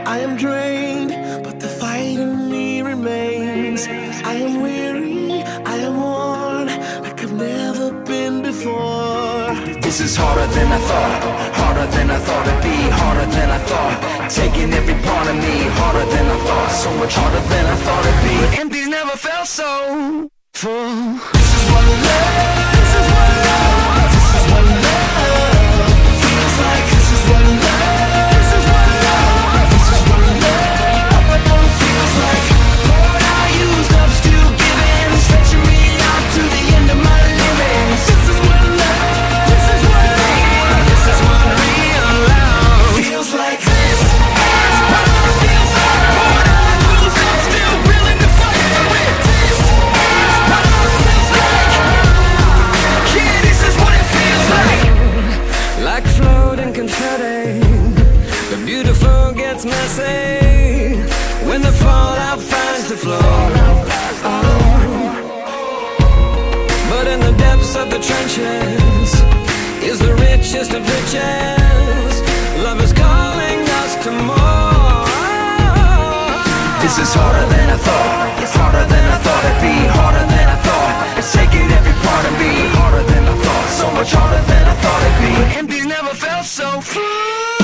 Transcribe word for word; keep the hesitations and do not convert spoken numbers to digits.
I am drained, but the fight in me remains. I am weary, I am worn, like I've never been before. This is harder than I thought, harder than I thought it'd be, harder than I thought. Taking every part of me, harder than I thought, so much harder than I thought it'd be. But empty's never felt so full. This is what love, this is what love, this is what love feels like. This is what love, this is what love, this is what love feels like. Poured out, used up, still giving, stretching me out to the end of my limits. This is what love, this is what love, this is what real love feels like. This is what love feels like. Poured out, used up, still willing to fight for it. This is what love feels like. Yeah, this is what it feels like. Like floating confetti, the beautiful gets messy when the fallout finds the floor. Oh. But in the depths of the trenches is the richest of riches. Love is calling us to more. This is harder than I thought, it's harder than I thought it'd be, harder than I thought. It's taking every part of me, harder than I thought, so much harder than I thought it'd be. But empty's never felt so full.